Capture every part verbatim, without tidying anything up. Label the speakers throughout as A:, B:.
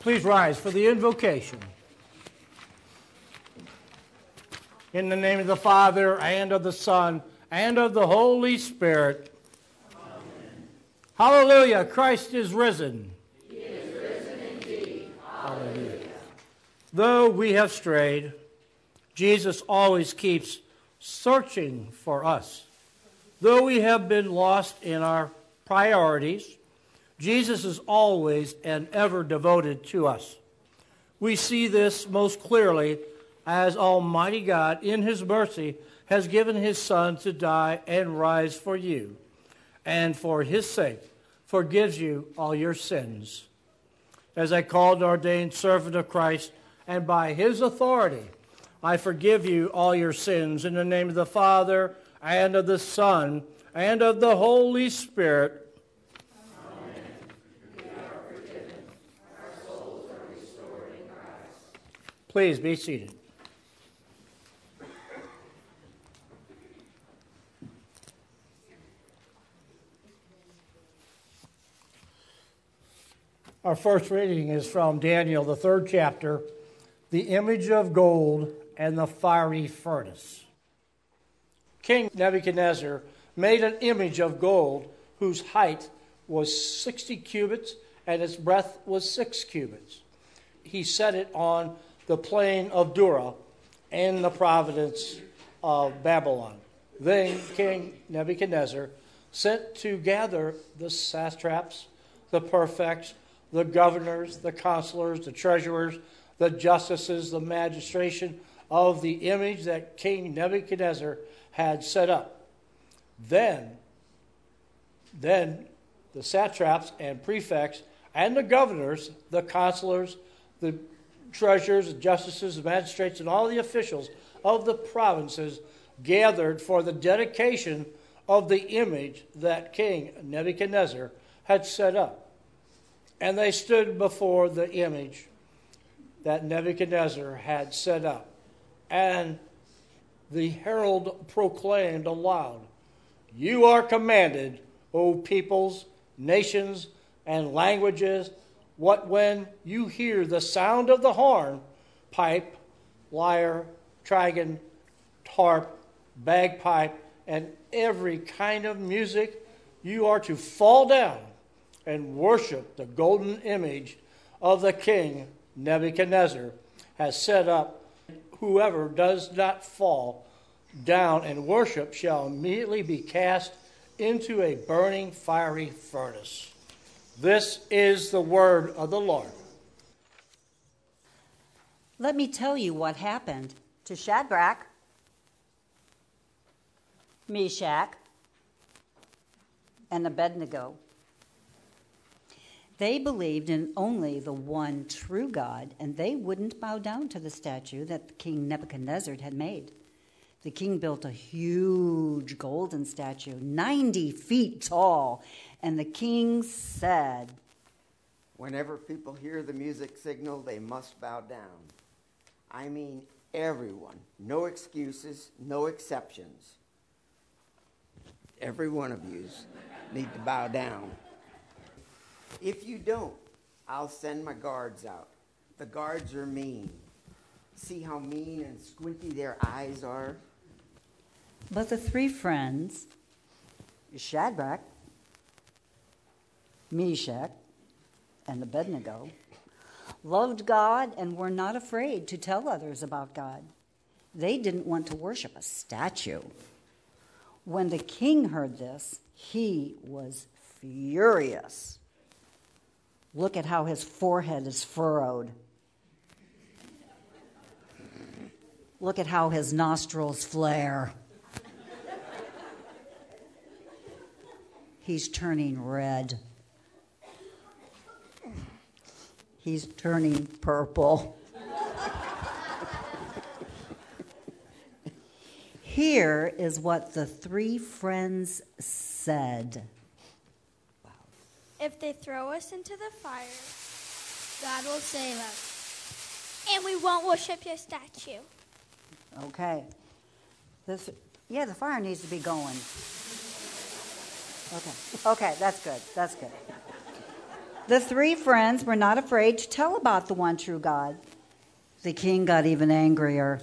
A: Please rise for the invocation. In the name of the Father, and of the Son, and of the Holy Spirit. Amen. Hallelujah, Christ is risen.
B: He is risen indeed. Hallelujah.
A: Though we have strayed, Jesus always keeps searching for us. Though we have been lost in our priorities, Jesus is always and ever devoted to us. We see this most clearly as Almighty God, in his mercy, has given his Son to die and rise for you, and for his sake forgives you all your sins. As a called and ordained servant of Christ, and by his authority, I forgive you all your sins in the name of the Father, and of the Son, and of the Holy Spirit.
B: Amen. We are forgiven. Our souls are restored in Christ.
A: Please be seated. Our first reading is from Daniel, the third chapter, the image of gold and the fiery furnace. King Nebuchadnezzar made an image of gold whose height was sixty cubits and its breadth was six cubits. He set it on the plain of Dura in the province of Babylon. Then King Nebuchadnezzar sent to gather the satraps, the prefects, the governors, the counselors, the treasurers, the justices, the magistration of the image that King Nebuchadnezzar had set up. Then, then the satraps and prefects and the governors, the counselors, the treasurers, the justices, the magistrates, and all the officials of the provinces gathered for the dedication of the image that King Nebuchadnezzar had set up. And they stood before the image that Nebuchadnezzar had set up. And the herald proclaimed aloud, "You are commanded, O peoples, nations, and languages, what when you hear the sound of the horn, pipe, lyre, trigon, harp, bagpipe, and every kind of music, you are to fall down and worship the golden image of the king Nebuchadnezzar has set up. Whoever does not fall down and worship shall immediately be cast into a burning fiery furnace." This is the word of the Lord.
C: Let me tell you what happened to Shadrach, Meshach, and Abednego. They believed in only the one true God, and they wouldn't bow down to the statue that King Nebuchadnezzar had made. The king built a huge golden statue, ninety feet tall, and the king said,
D: "Whenever people hear the music signal, they must bow down. I mean everyone. No excuses, no exceptions. Every one of you need to bow down. If you don't, I'll send my guards out. The guards are mean. See how mean and squinty their eyes are?"
C: But the three friends, Shadrach, Meshach, and Abednego, loved God and were not afraid to tell others about God. They didn't want to worship a statue. When the king heard this, he was furious. Look at how his forehead is furrowed. Look at how his nostrils flare. He's turning red. He's turning purple. Here is what the three friends said.
E: If they throw us into the fire, God will save us. And we won't worship your statue.
C: Okay. This, yeah, the fire needs to be going. Okay. Okay, that's good. That's good. The three friends were not afraid to tell about the one true God. The king got even angrier.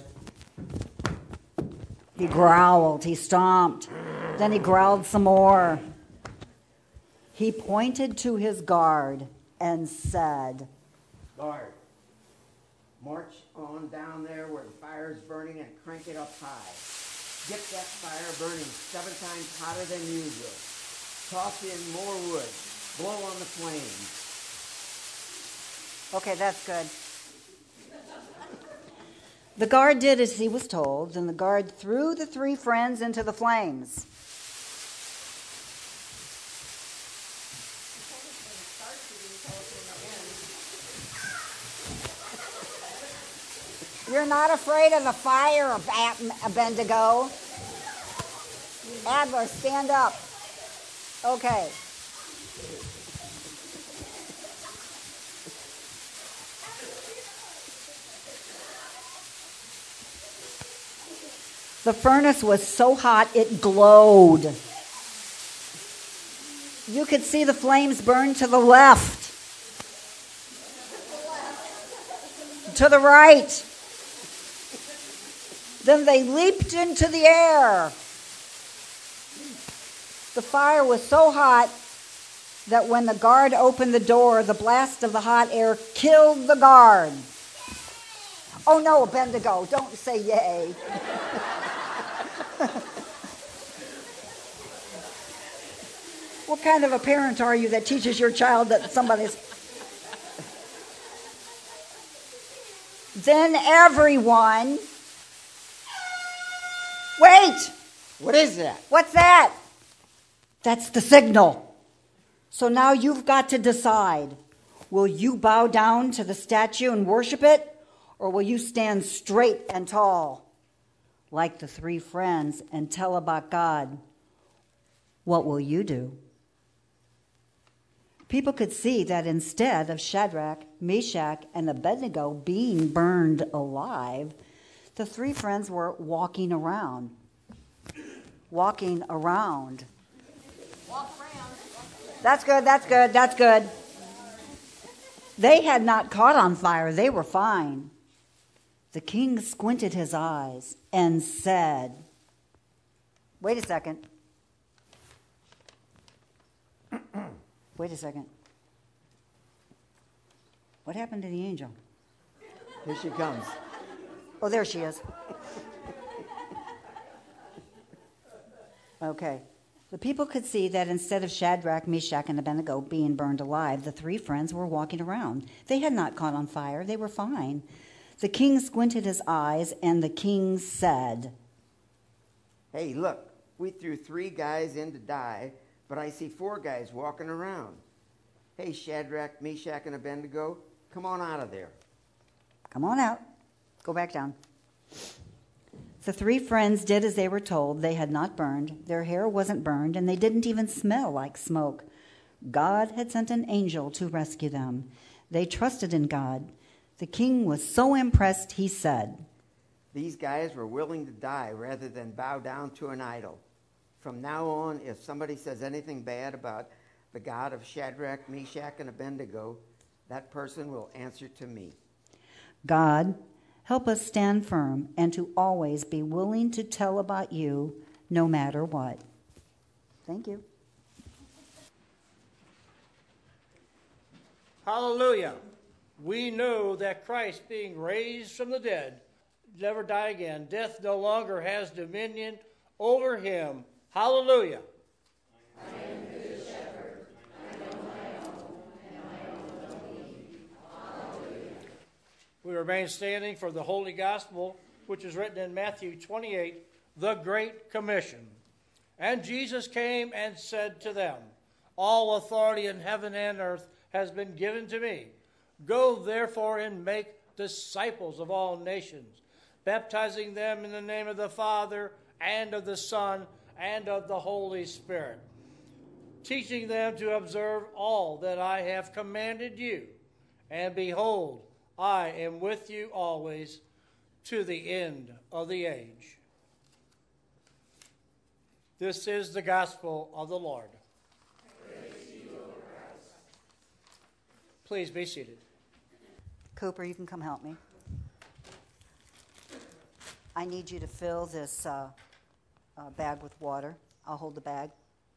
C: He growled, he stomped, then he growled some more. He pointed to his guard and said,
D: Guard, march on down there where the fire's burning and crank it up high. Get that fire burning seven times hotter than usual. Toss in more wood. Blow on the flames.
C: Okay, that's good. The guard did as he was told, and the guard threw the three friends into the flames. You're not afraid of the fire, Abednego. Adler, stand up. Okay. The furnace was so hot it glowed. You could see the flames burn to the left, to the right. Then they leaped into the air. The fire was so hot that when the guard opened the door, the blast of the hot air killed the guard. Oh no, Abednego, don't say yay. What kind of a parent are you that teaches your child that somebody's... Then everyone... Wait!
D: What is that?
C: What's that? That's the signal. So now you've got to decide. Will you bow down to the statue and worship it? Or will you stand straight and tall, like the three friends, and tell about God? What will you do? People could see that instead of Shadrach, Meshach, and Abednego being burned alive, the three friends were walking around. Walking around.
B: Walk around.
C: That's good, that's good, that's good. They had not caught on fire. They were fine. The king squinted his eyes and said, wait a second. Wait a second. What happened to the angel?
D: Here she comes.
C: Oh, there she is. Okay. The people could see that instead of Shadrach, Meshach, and Abednego being burned alive, the three friends were walking around. They had not caught on fire. They were fine. The king squinted his eyes, and the king said,
D: Hey, look, we threw three guys in to die, but I see four guys walking around. Hey, Shadrach, Meshach, and Abednego, come on out of there.
C: Come on out. Go back down. The three friends did as they were told. They had not burned. Their hair wasn't burned, and they didn't even smell like smoke. God had sent an angel to rescue them. They trusted in God. The king was so impressed, he said,
D: These guys were willing to die rather than bow down to an idol. From now on, if somebody says anything bad about the God of Shadrach, Meshach, and Abednego, that person will answer to me.
C: God, help us stand firm and to always be willing to tell about you no matter what. Thank you.
A: Hallelujah. We know that Christ, being raised from the dead, never die again. Death no longer has dominion over him. Hallelujah.
B: I am the good shepherd. I know my own, and my own know me. Hallelujah.
A: We remain standing for the Holy Gospel, which is written in Matthew twenty-eight, the Great Commission. And Jesus came and said to them, All authority in heaven and earth has been given to me. Go therefore and make disciples of all nations, baptizing them in the name of the Father and of the Son and of the Holy Spirit, teaching them to observe all that I have commanded you. And behold, I am with you always to the end of the age. This is the gospel of the Lord.
B: Praise to you, O Christ.
A: Please be seated.
C: Cooper, you can come help me. I need you to fill this uh, uh, bag with water. I'll hold the bag.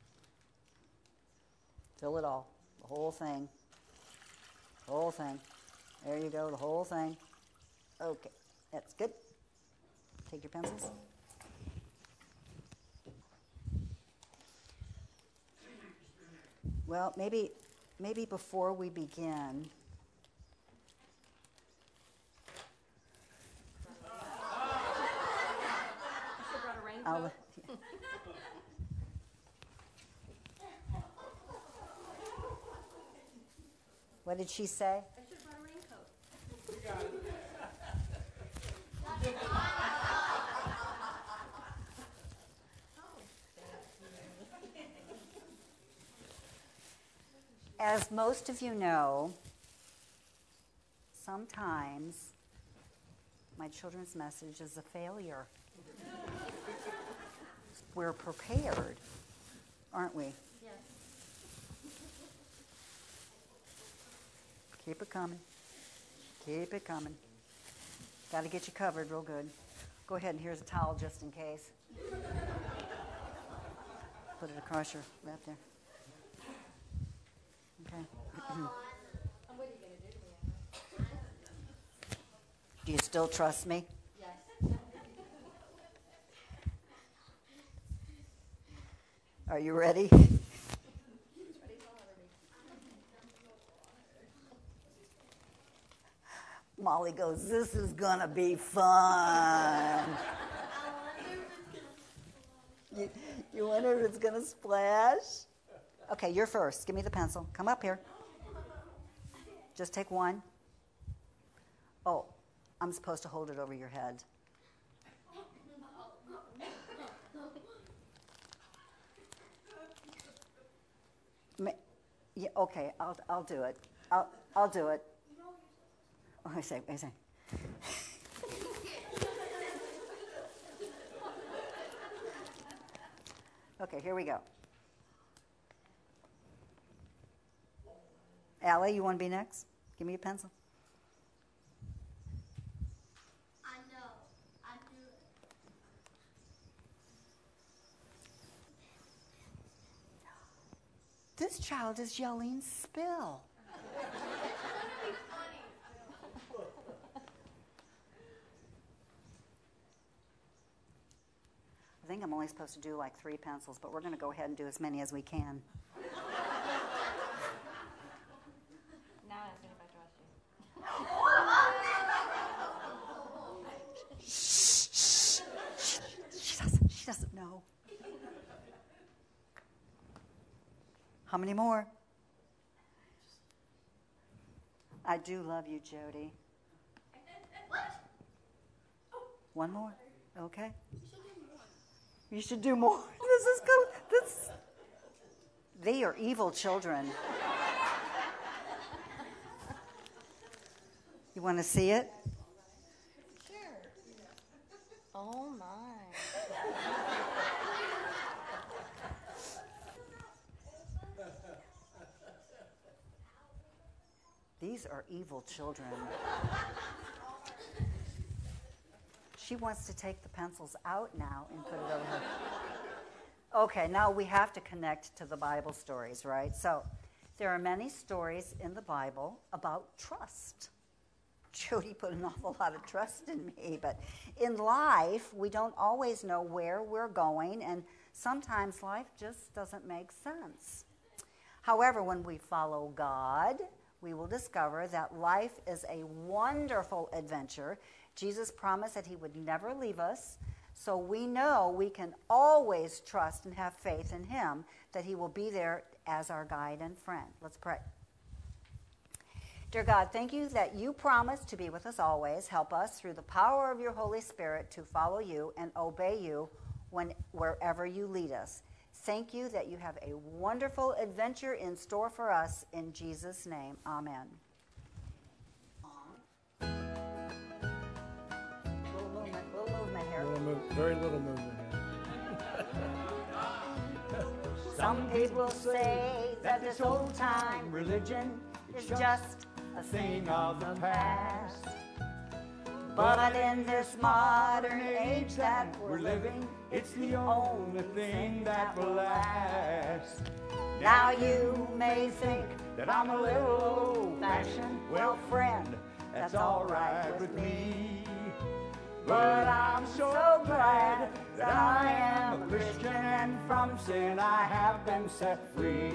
C: Fill it all, the whole thing. The whole thing. There you go, the whole thing. Okay, that's good. Take your pencils. Well, maybe, maybe before we begin, I'll, what did she say?
B: I should have brought a raincoat. You got it.
C: As most of you know, sometimes my children's message is a failure. We're prepared, aren't we?
B: Yes.
C: Keep it coming. Keep it coming. Got to get you covered real good. Go ahead, and here's a towel just in case. Put it across your lap there. Okay.
B: And what are you going to do to me?
C: Do you still trust me?
B: Yes.
C: Are you ready? Molly goes, this is going to be fun. You, you wonder if it's going to splash? Okay, you're first. Give me the pencil. Come up here. Just take one. Oh, I'm supposed to hold it over your head. Ma- yeah, okay, I'll I'll do it. I'll I'll do it. Oh, I say, I say. Okay, here we go. Allie, you want to be next? Give me a pencil.
E: I know. I do it.
C: This child is yelling, spill. I think I'm only supposed to do like three pencils, but we're going to go ahead and do as many as we can.
B: Now I think if I trust you.
C: Shh, shh. She doesn't, she doesn't know. How many more? I do love you, Jody.
E: What?
C: One more? Okay. You should do more. This is good. This. They are evil children. You want to see it?
B: Sure. Oh my.
C: These are evil children. She wants to take the pencils out now and put it over her. Okay, now we have to connect to the Bible stories, right? So there are many stories in the Bible about trust. Jody put an awful lot of trust in me, but in life, we don't always know where we're going, and sometimes life just doesn't make sense. However, when we follow God, we will discover that life is a wonderful adventure. Jesus promised that he would never leave us, so we know we can always trust and have faith in him, that he will be there as our guide and friend. Let's pray. Dear God, thank you that you promise to be with us always. Help us through the power of your Holy Spirit to follow you and obey you when, wherever you lead us. Thank you that you have a wonderful adventure in store for us. In Jesus' name, amen. Little movement, little movement here.
A: Little move, very little movement here.
C: Some people say that this old-time religion is just a thing of the past. But in this modern age that we're living, it's the only thing that will last. Now you may think that I'm a little old-fashioned. Well, friend, that's all right with me. But I'm so glad that I am a Christian, and from sin I have been set free.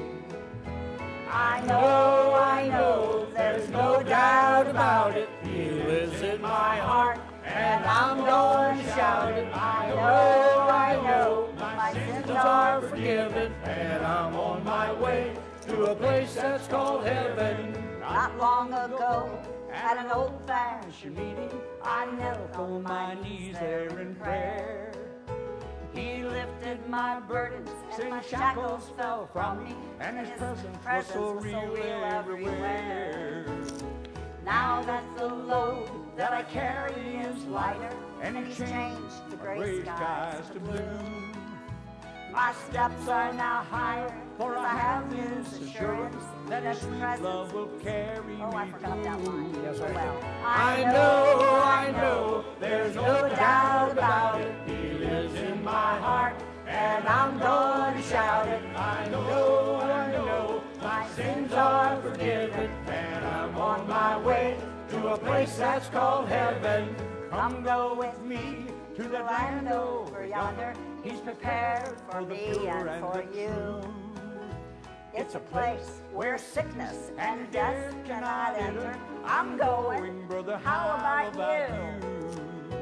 C: I know, I know, there's no doubt about it. He lives in my heart, and I'm going to shout it. I know, I know, my sins are forgiven, and I'm on my way to a place that's called heaven. Not long ago, at an old-fashioned meeting, I knelt on my knees there in prayer. He lifted my burdens, and my shackles fell from me, and His presence was so real everywhere. Now that the load that I carry is lighter, and He's changed the gray skies to blue. My steps are now higher, for I have His assurance that His presence love will carry oh, me I forgot through. That line. Yes, I well, I know, I know, there's no doubt about it. He lives in my heart, and I'm going to shout it. I know, I know, my sins are forgiven, and I'm on my way to a place that's called heaven. Come go with me to the land over yonder. He's prepared for me and for you. It's a place where sickness and death cannot enter. I'm going, brother, how about you?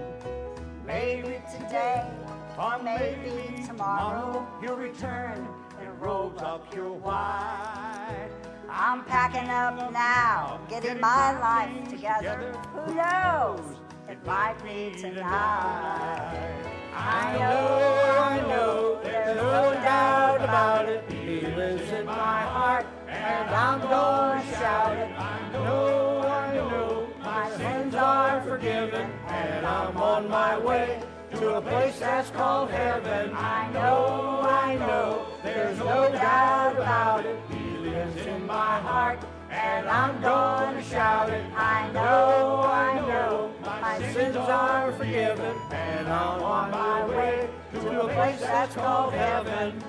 C: Maybe today, or maybe tomorrow, He'll return in robes up pure white. I'm packing up now, getting my life together. Who knows? It might be tonight. I know, I know, there's no doubt about it. He lives in my heart, and I'm going to shout it. I know, I know, my sins are forgiven, and I'm on my way to a place that's called heaven. I know, I know, there's no doubt about it. He lives in my heart, and I'm going to shout it. I know, I know, my sins are forgiven, and I'm on my way to a place that's called heaven.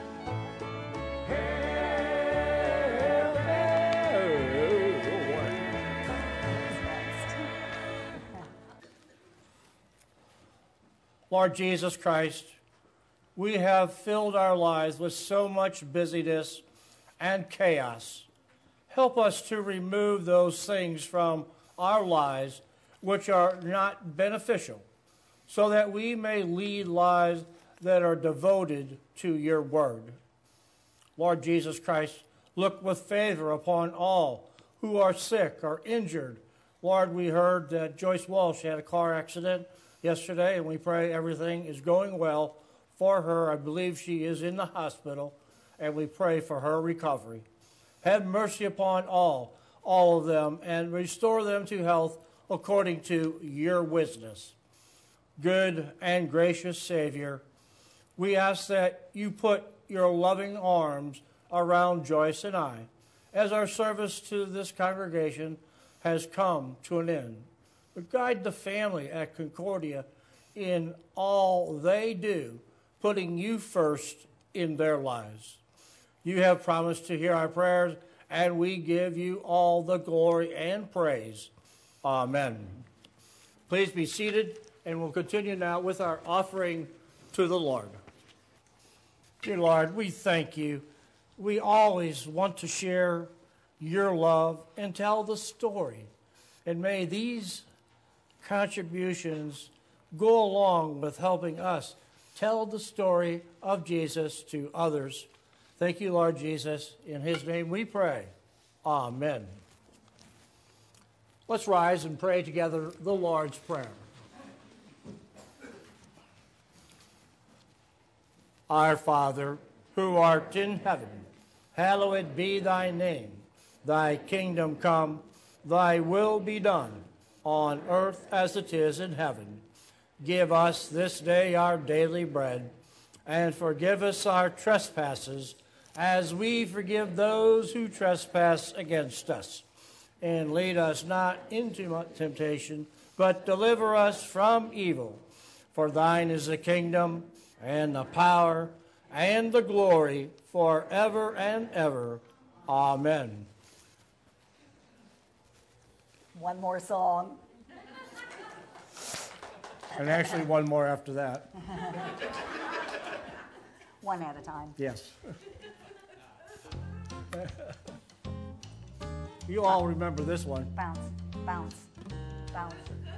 A: Lord Jesus Christ, we have filled our lives with so much busyness and chaos. Help us to remove those things from our lives which are not beneficial, so that we may lead lives that are devoted to your word. Lord Jesus Christ, look with favor upon all who are sick or injured. Lord, we heard that Joyce Walsh had a car accident yesterday, and we pray everything is going well for her. I believe she is in the hospital, and we pray for her recovery. Have mercy upon all, all of them, and restore them to health according to your wisdom. Good and gracious Savior, we ask that you put your loving arms around Joyce and I as our service to this congregation has come to an end. But guide the family at Concordia in all they do, putting you first in their lives. You have promised to hear our prayers, and we give you all the glory and praise. Amen. Please be seated, and we'll continue now with our offering to the Lord. Dear Lord, we thank you. We always want to share your love and tell the story. And may these contributions go along with helping us tell the story of Jesus to others. Thank you, Lord Jesus. In his name we pray. Amen. Let's rise and pray together the Lord's Prayer. Our Father, who art in heaven, hallowed be thy name. Thy kingdom come, thy will be done, on earth as it is in heaven. Give us this day our daily bread, and forgive us our trespasses, as we forgive those who trespass against us. and lead us not into temptation, but deliver us from evil. For thine is the kingdom, and the power, and the glory, forever and ever. Amen.
C: One more song.
A: And actually one more after that.
C: One at a time.
A: Yes. You all remember this one.
C: Bounce, bounce, bounce.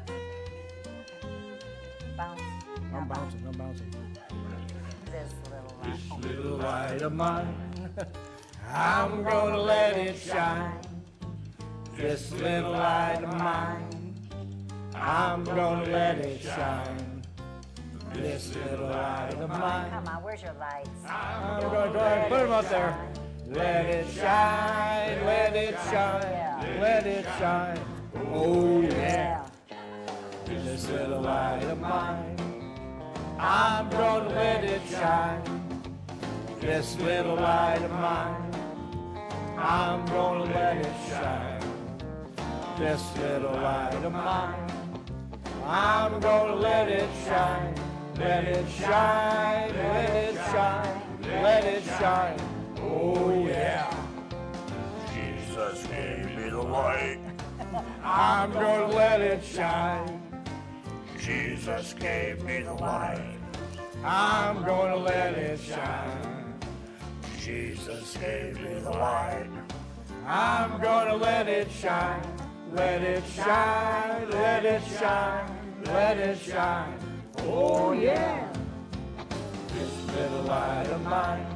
C: Bounce. Now
A: I'm
C: bounce.
A: bouncing, I'm bouncing.
C: This little light.
A: This little light of mine, I'm gonna let it shine. This little light of mine, I'm gonna let it shine. This little light of mine.
C: Come on, where's your lights?
A: I'm gonna go ahead and put them up there. Let it shine, let it shine, let it shine. Oh yeah. This little light of mine, I'm gonna let it shine. This little light of mine, I'm gonna let it shine. This little light of mine, I'm gonna let it shine. Let it shine, let it shine, let it shine. Oh yeah.
B: Jesus gave me the light.
A: I'm gonna let it shine.
B: Jesus gave me the light.
A: I'm gonna let it shine.
B: Jesus gave me the light.
A: I'm gonna let it shine. Let it shine, let it shine, let it shine. Oh yeah. This little light of mine,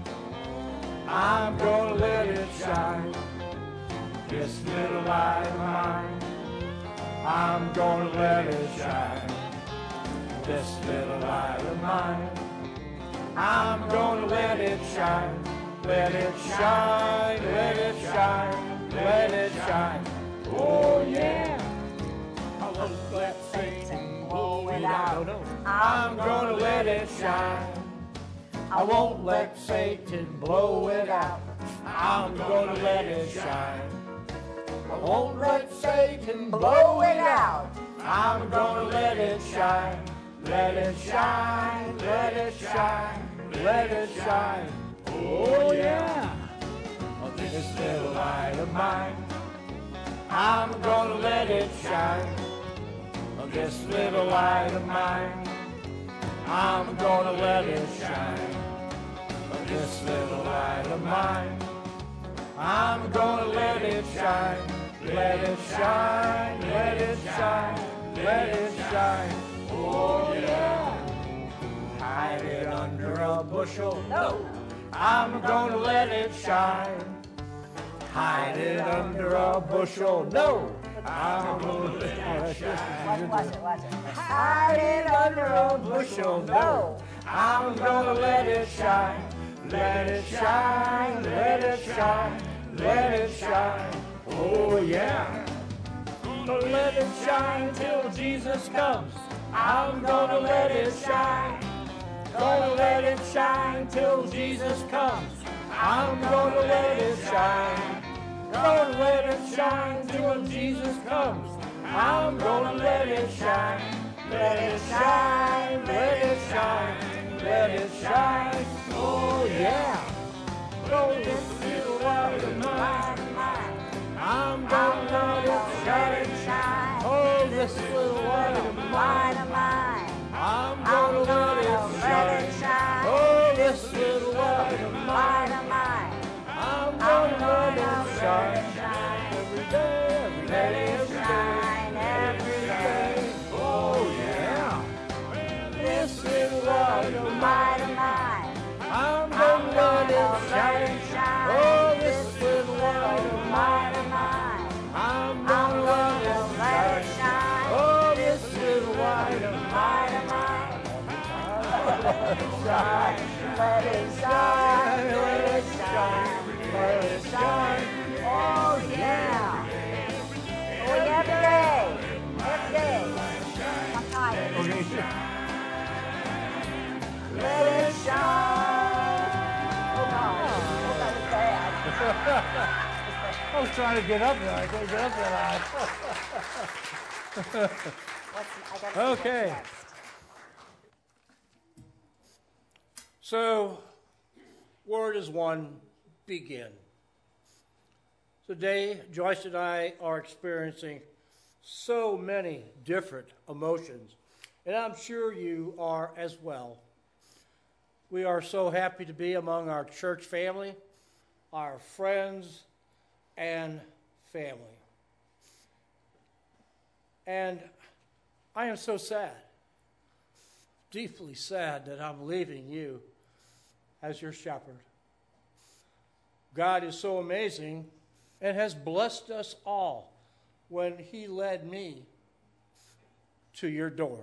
A: I'm gonna let it shine. This little light of mine, I'm gonna let it shine. This little light of mine, I'm gonna let it shine. Let it shine, let it shine, let it shine. Oh yeah. I won't let Satan blow it out. I'm gonna let it shine. I won't let Satan blow it out. I'm gonna let it shine. I won't let Satan blow it out. I'm gonna let it shine. Let it shine, let it shine, let it shine. Oh yeah. Oh, this little light of mine, I'm gonna let it shine. Oh, this little light of mine, I'm gonna let it shine. Oh, this little light of mine, I'm gonna let it shine. Let it shine, let it shine, let it shine. Oh yeah. Hide it under a bushel. No. I'm gonna let it shine. Hide it under a bushel. No. I'm gonna let it shine.
C: Watch it, watch it.
A: Hide it under a bushel. No. I'm gonna let it shine. Let it shine, let it shine, let it shine. Oh yeah. Gonna let it shine till Jesus comes. I'm gonna let it shine. Gonna let it shine till Jesus comes. I'm gonna let it shine. Gonna let it shine till Jesus comes. I'm gonna let it shine. Let it shine, let it shine, let it shine. Oh yeah. Oh, this little light of mine, I'm gonna let it shine. Oh, this little light of mine, I'm gonna let it shine. Oh, this little light of mine, I'm gonna let it shine. Every day, every day, every day, every day. Oh yeah. This little light of mine, I'm gonna let it shine. Oh, this little light of mine, I'm gonna let it shine. Oh, this little light of mine, let it shine, let it shine, let it shine, let it shine.
C: Oh, yeah. Oh, every day. Every day. I'm tired.
A: Let it shine.
C: Oh, no. Oh, that was bad.
A: I was trying to get up there. I couldn't get up there.
C: What's, I gotta see
A: Okay.
C: what's next.
A: So, word is one, begin. Today, Joyce and I are experiencing so many different emotions, and I'm sure you are as well. We are so happy to be among our church family, our friends, and family. And I am so sad, deeply sad that I'm leaving you as your shepherd. God is so amazing and has blessed us all when he led me to your door.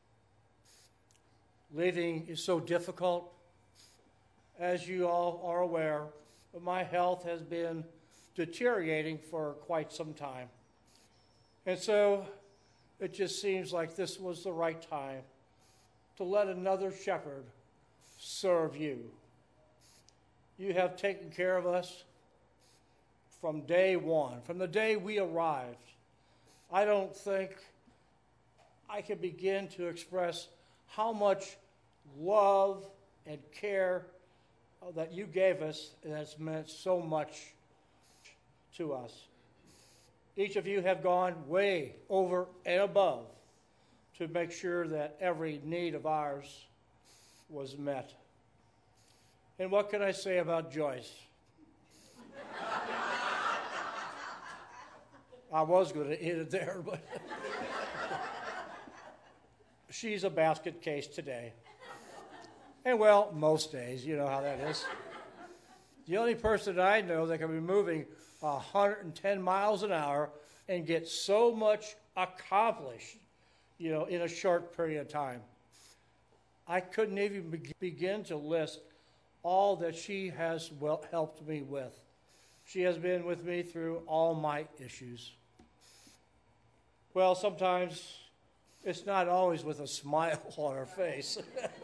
A: Leaving is so difficult. As you all are aware, my health has been deteriorating for quite some time. And so it just seems like this was the right time to let another shepherd serve you. You have taken care of us from day one, from the day we arrived. I don't think I can begin to express how much love and care that you gave us has meant so much to us. Each of you have gone way over and above to make sure that every need of ours was met. And what can I say about Joyce? I was going to end it there, but she's a basket case today. And well, most days, you know how that is. The only person I know that can be moving one hundred ten miles an hour and get so much accomplished, you know, in a short period of time. I couldn't even be- begin to list all that she has well helped me with. She has been with me through all my issues. Well, sometimes it's not always with a smile on her face.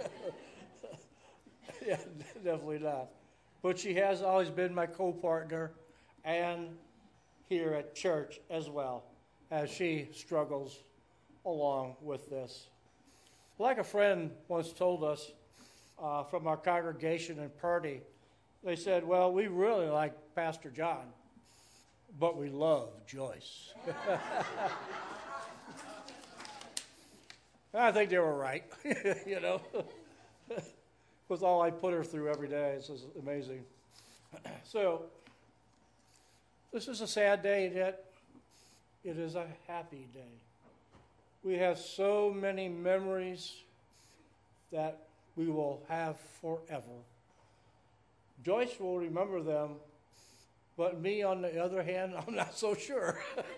A: Yeah, definitely not. But she has always been my co-partner and here at church as well, as she struggles along with this. Like a friend once told us uh, from our congregation in Purdy, they said, well, we really like Pastor John, but we love Joyce. I think they were right, you know. With all I put her through every day. This is amazing. So, this is a sad day, and yet it is a happy day. We have so many memories that we will have forever. Joyce will remember them, but me, on the other hand, I'm not so sure.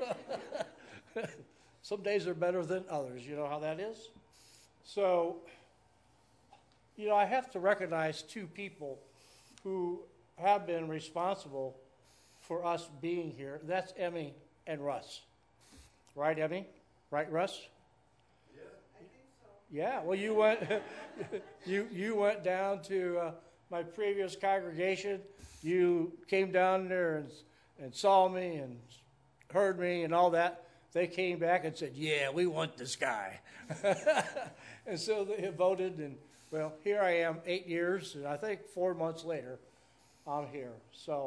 A: Some days are better than others. You know how that is? So, you know, I have to recognize two people who have been responsible for us being here. That's Emmy and Russ. Right, Emmy? Right, Russ?
B: Yeah, I think so.
A: Yeah, well, you went you you went down to uh, my previous congregation. You came down there and, and saw me and heard me and all that. They came back and said, yeah, we want this guy. And so they voted, and well, here I am eight years, and I think four months later, I'm here. So,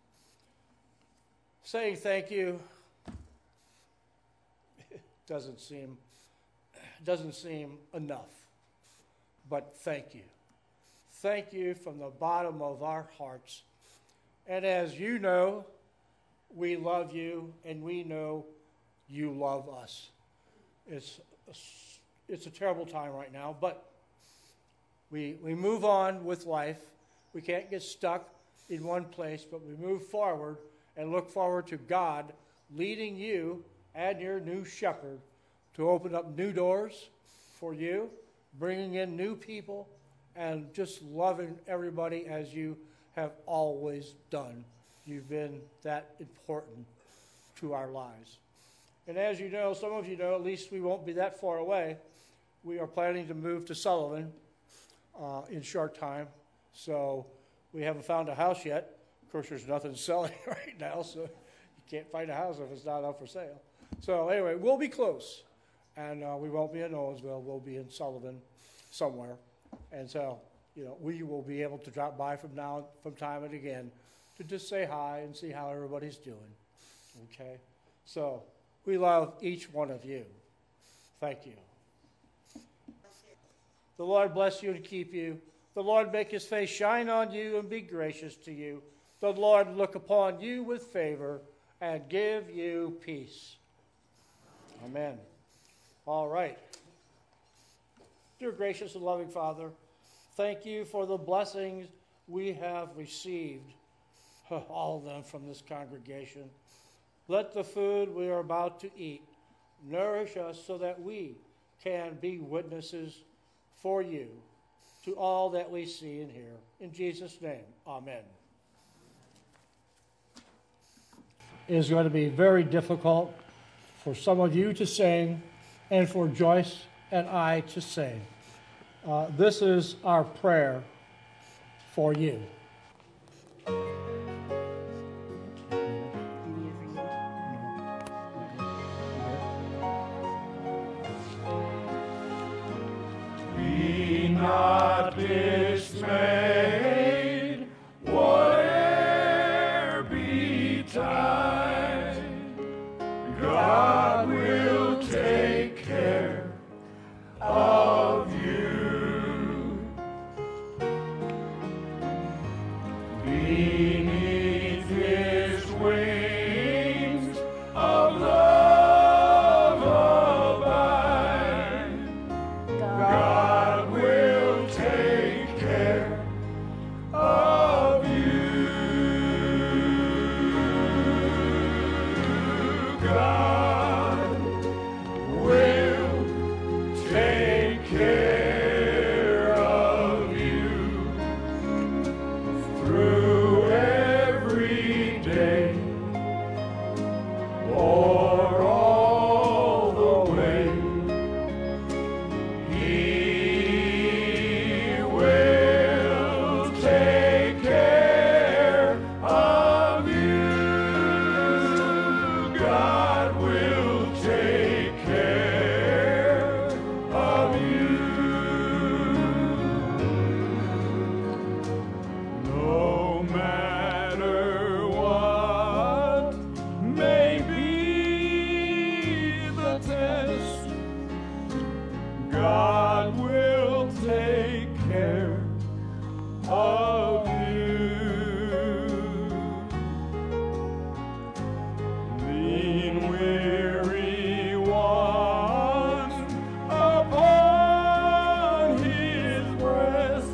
A: saying thank you doesn't seem doesn't seem enough, but thank you. Thank you from the bottom of our hearts. And as you know, we love you, and we know you love us. It's it's a terrible time right now, but we we move on with life. We can't get stuck in one place, but we move forward and look forward to God leading you and your new shepherd to open up new doors for you, bringing in new people, and just loving everybody as you have always done. You've been that important to our lives. And as you know, some of you know, at least we won't be that far away. We are planning to move to Sullivan uh, in short time. So we haven't found a house yet. Of course, there's nothing selling right now, so can't find a house if it's not up for sale. So anyway, we'll be close, and uh, we won't be in Owensville. We'll be in Sullivan somewhere, and so you know we will be able to drop by from now from time and again to just say hi and see how everybody's doing. Okay, so we love each one of you. Thank you. The Lord bless you and keep you. The Lord make his face shine on you and be gracious to you. The Lord look upon you with favor and give you peace. Amen. All right. Dear gracious and loving Father, thank you for the blessings we have received, all of them from this congregation. Let the food we are about to eat nourish us so that we can be witnesses for you to all that we see and hear. In Jesus' name, amen. It is going to be very difficult for some of you to sing and for Joyce and I to sing. Uh, this is our prayer for you.
B: Be not dismayed, whate'er betide, God will take care of you. Beneath his wings of love abide, God will take care of you. God will take care of you through every day or all the way. He will take care of you. God will take care of you. No matter what may be the test, God will take care of you. Lean, weary one upon his breast,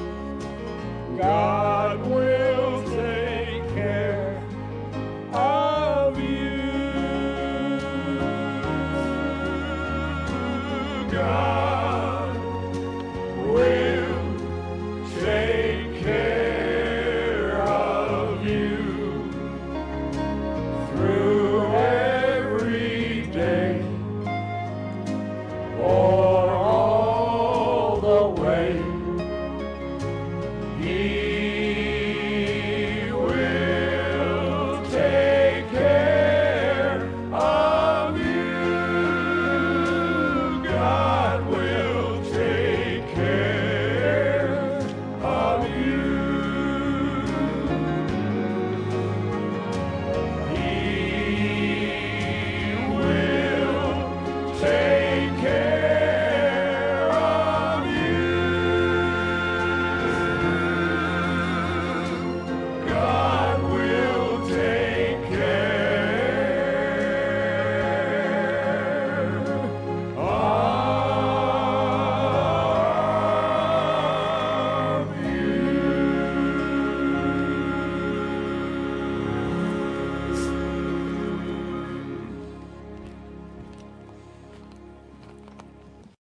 B: God will take care of you. God